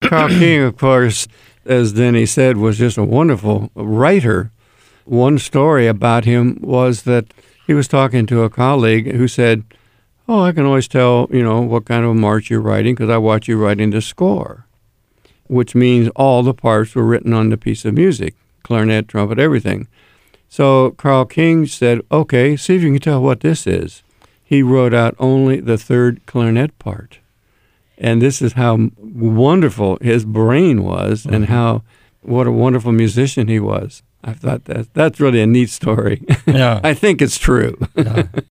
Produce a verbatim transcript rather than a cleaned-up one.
Carl King, of course, as Denny said, was just a wonderful writer. One story about him was that he was talking to a colleague who said, oh, I can always tell, you know, what kind of a march you're writing because I watch you writing the score, which means all the parts were written on the piece of music, clarinet, trumpet, everything. So Carl King said, okay, see if you can tell what this is. He wrote out only the third clarinet part. And this is how wonderful his brain was mm-hmm. and how, what a wonderful musician he was. I thought that that's really a neat story. Yeah. I think it's true. Yeah.